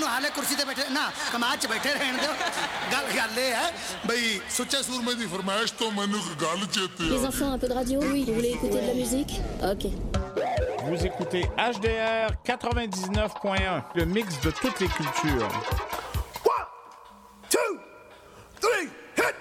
ਮੈਨੂੰ ਹਾਲੇ ਕੁਰਸੀ ਤੇ ਬੈਠੇ ਨਾ ਕਮਾਦ 'ਚ ਬੈਠੇ ਰਹਿਣ ਦਿਓ ਗੱਲ ਇਹ ਹੈ ਬਈ ਸੁੱਚੇ ਸੂਰਮੇ ਦੀ ਫਰਮਾਇਸ਼ ਤੋਂ ਮੈਨੂੰ ਇੱਕ ਗੱਲ ਚੇਤੇ ਆ Les enfants, un peu de radio, oui. Vous voulez écouter de la musique? Ok. Vous écoutez HDR 99.1, le mix de toutes les cultures. 1, 2, 3, hit!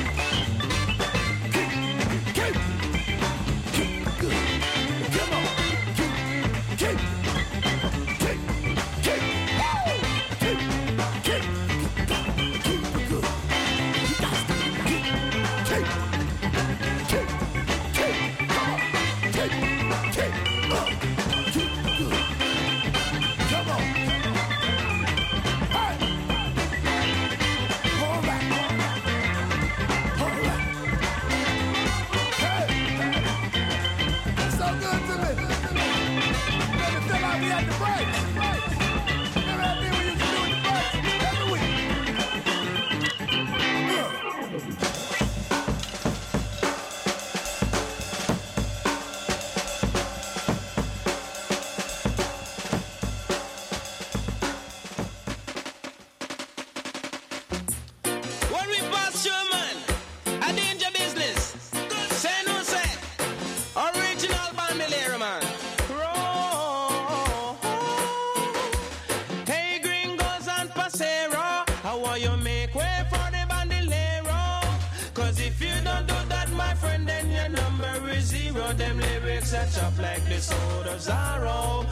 Come on. want you make way for the bandolero. Cause if you don't do that, my friend, then your number is 0. Them lyrics are chopped like the sword of Zorro.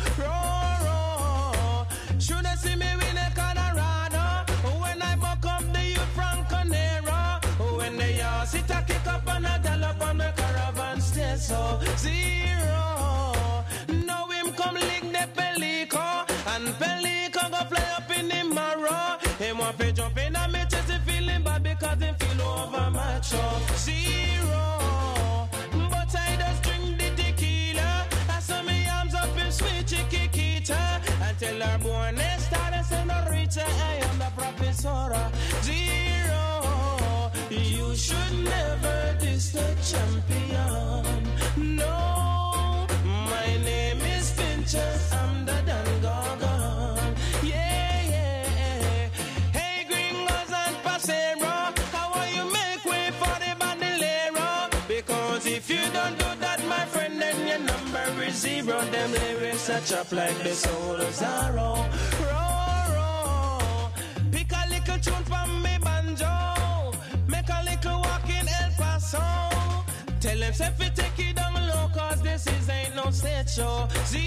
Should I see me win a Colorado? When I buck up the youth from Conero. When they all sit a kick up and a dollop on the caravan stay so 0. Now him come lick the Pelico. And Pelico go fly up in the marrow. Him want to jump in and me chest, he feeling bad because he feel over macho. 0. But I just drink the tequila. I saw me arms up in sweet chiquita. And tell her born started senorita, I am the professora. 0. You should never diss the champion. No, my name is Pinchas, I'm the Dan Gorgon. Yeah. Hey, gringos and pasero, how will you make way for the bandolero? Because if you don't do that, my friend, then your number is 0. Them lyrics are chopped like the soul of Zorro. Pick a little tune from me banjo. Make a little walk in El Paso. Tell them if you take it down low, cause this ain't no stage show.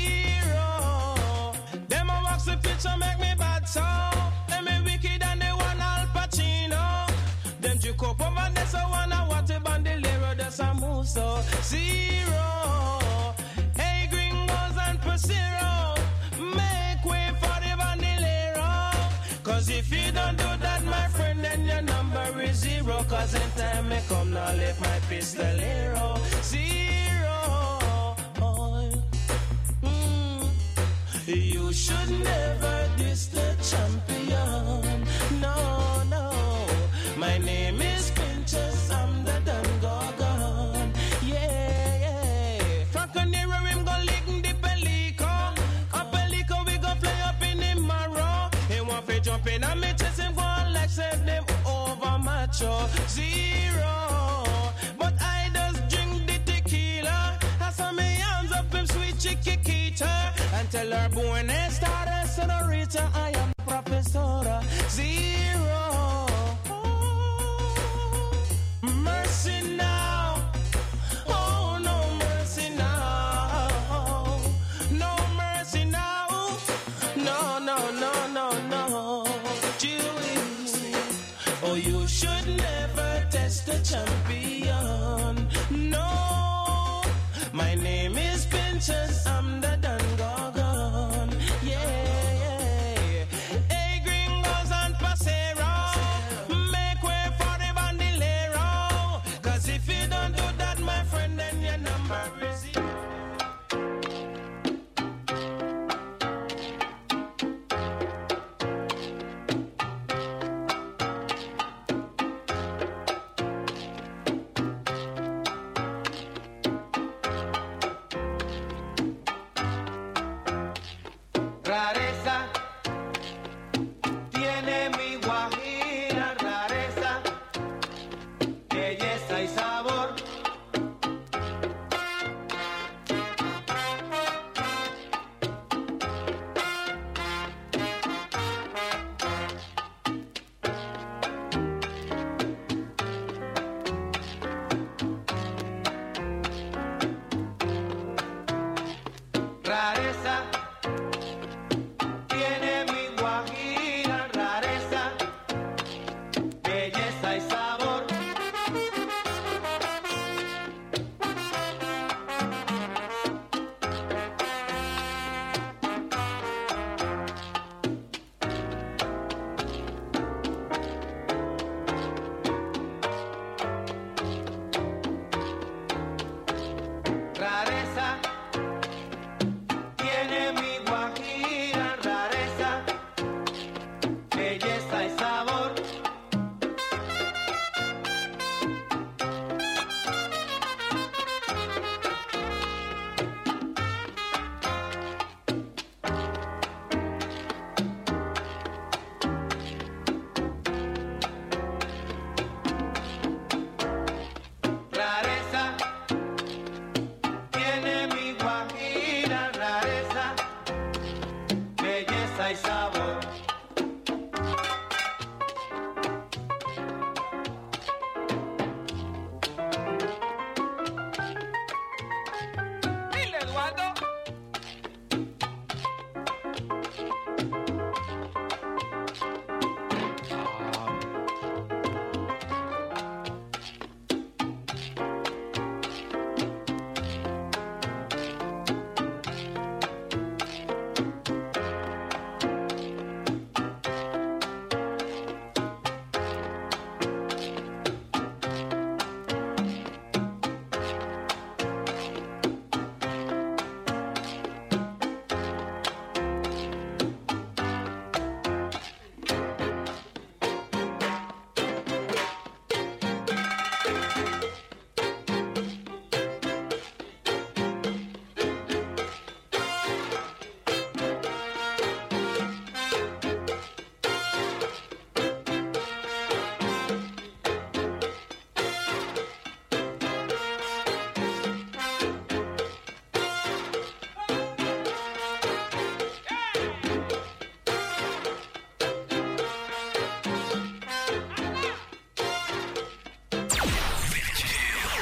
0. Them a walk the picture make me bad so. Them me wicked and they want Al Pacino. Them you cope over there so wanna what a bandolero that's a move so. 0. Hey gringos and pasero, make way for the bandolero. Cause if you don't do that, my friend, then your number is 0. Cause in time may come now let my pistolero. 0. You should never diss the champion. No. My name is Pinchas, I'm the Dan Gorgon. Yeah. Franco Nero him go lick the Pelico. A Pelico we go fly up in the marrow. He want to jump in and me chase him go on like save them over macho. 0. But I just drink the tequila. I saw me arms up him sweet chiquita. And tell her born a star, senorita, I am professora. 0. Mercy now. Oh, no mercy now. No mercy now. No. Jewish. Oh, you should never test the champion. No. My name is Pinchas, I'm the Dan Gorgon. Yeah. Hey, gringos and pasero, make way for the bandolero. Cause if you don't do that, my friend, then your number is 0. Rareza tiene mi guajira, rareza, belleza y sabor. Rareza tiene mi guajira, rareza, belleza y sabor. Rareza tiene mi guajira, rareza, belleza y sabor. Rareza tiene mi guajira, rareza, belleza y sabor.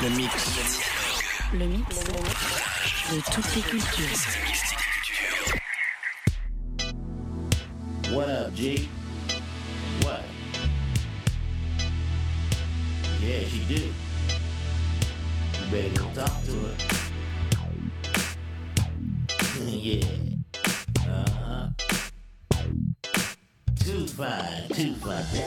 Le mix. Le mix de toutes les cultures. What up, G? What? Yeah, she do. You better go talk to her. Yeah. Uh-huh. Too fine, too fine.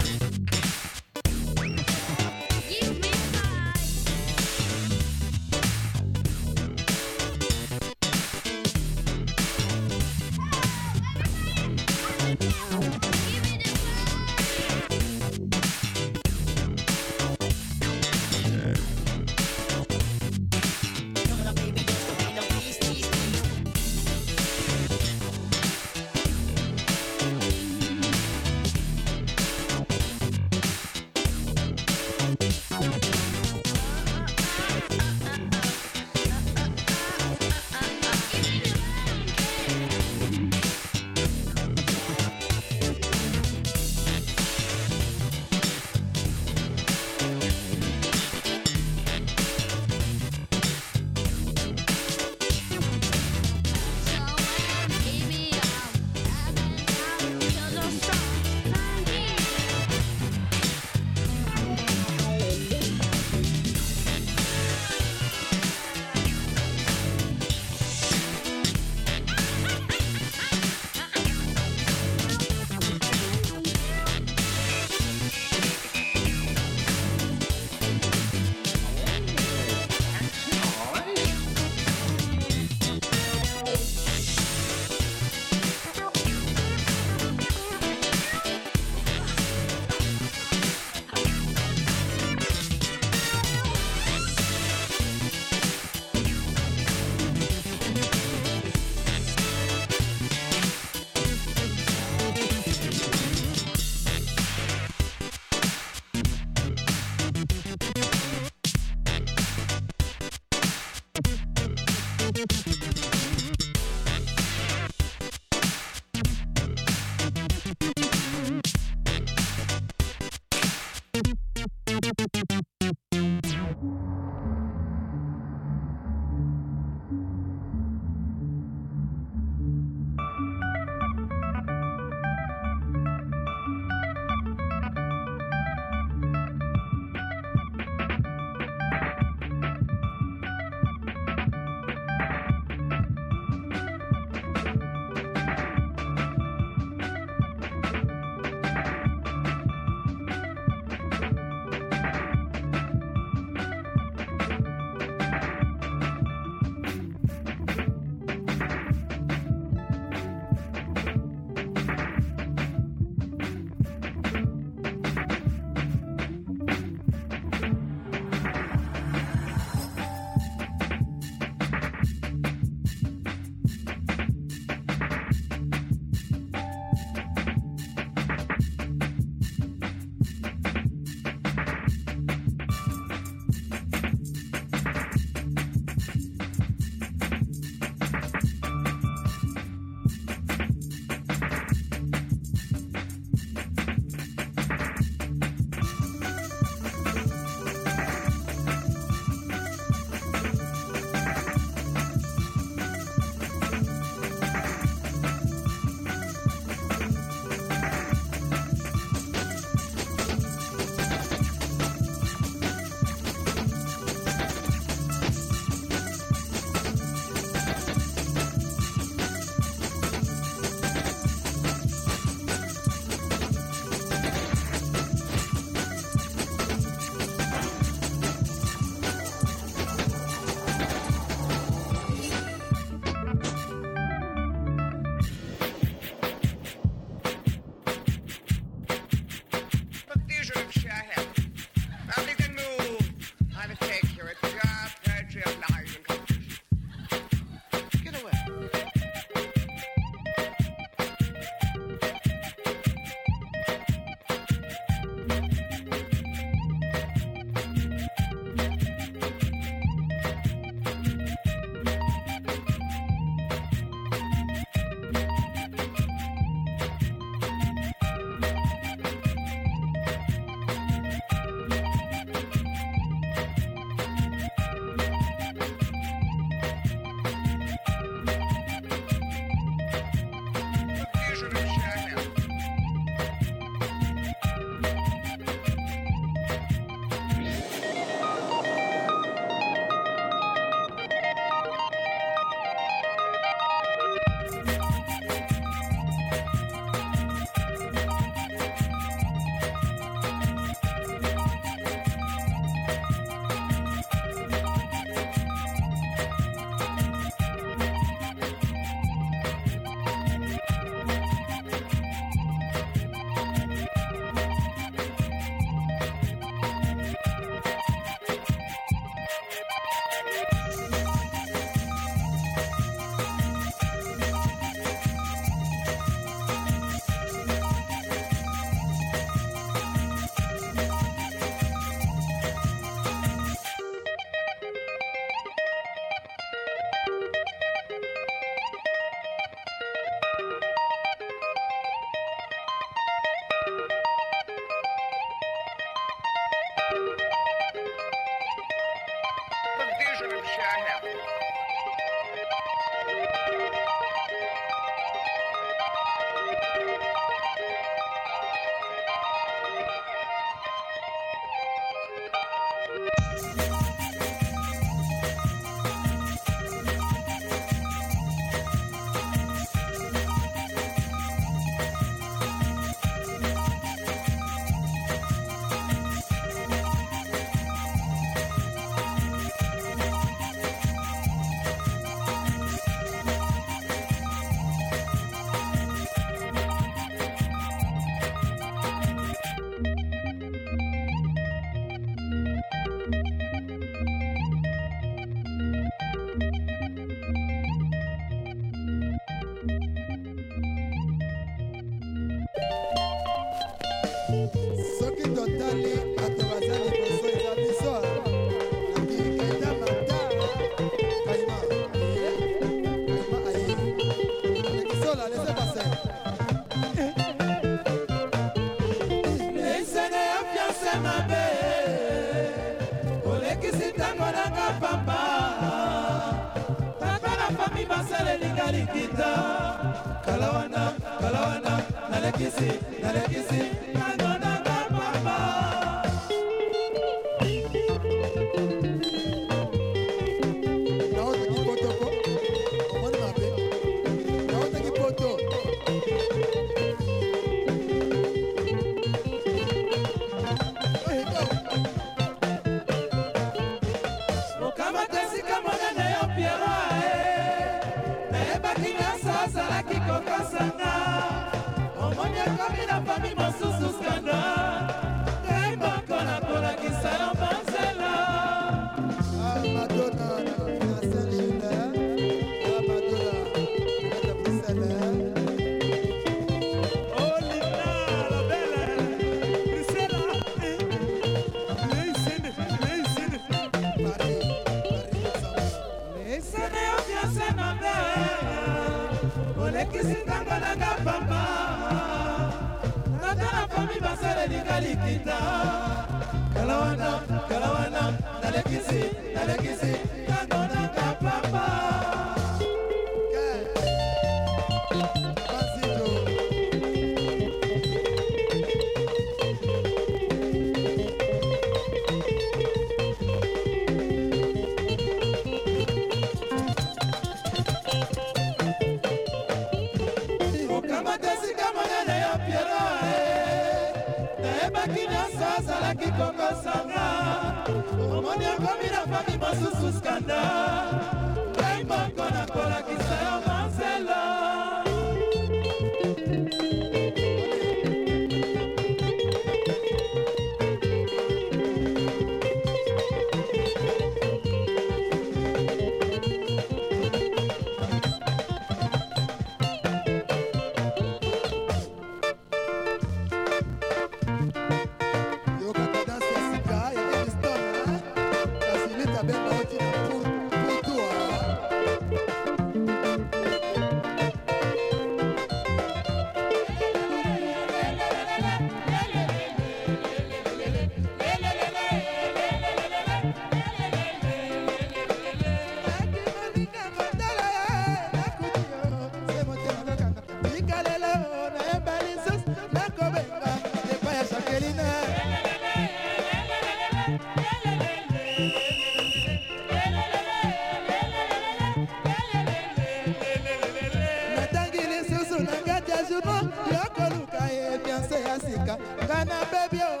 Jamaica, Ghana baby, oh.